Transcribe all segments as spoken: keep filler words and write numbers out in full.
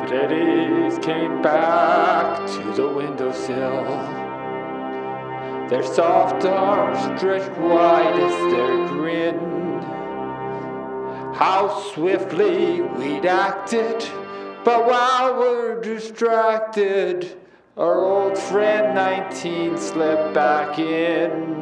Ladies came back to the windowsill, their soft arms stretched wide as their grin. How swiftly we'd acted, but while we're distracted, our old friend nineteen slipped back in.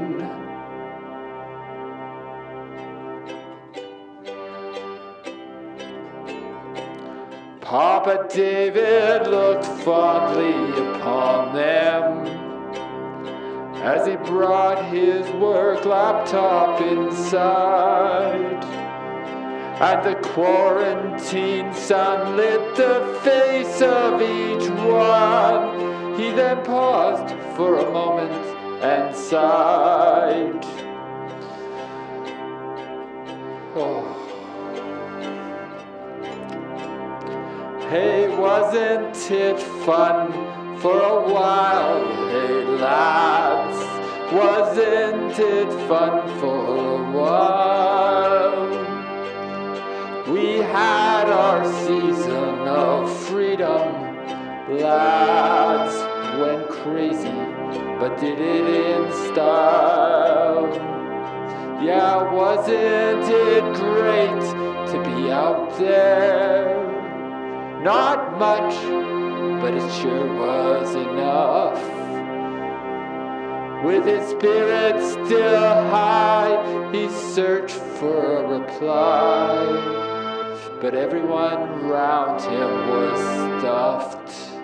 Papa David looked fondly upon them as he brought his work laptop inside, and the quarantine sun lit the face of each one. He then paused for a moment and sighed. Oh. Hey, wasn't it fun for a while? Hey, lads, wasn't it fun for a while? We had our season of freedom, lads, went crazy, but did it in style. Yeah, wasn't it great to be out there? Not much, but it sure was enough. With his spirits still high, he searched for a reply, but everyone round him was stuffed.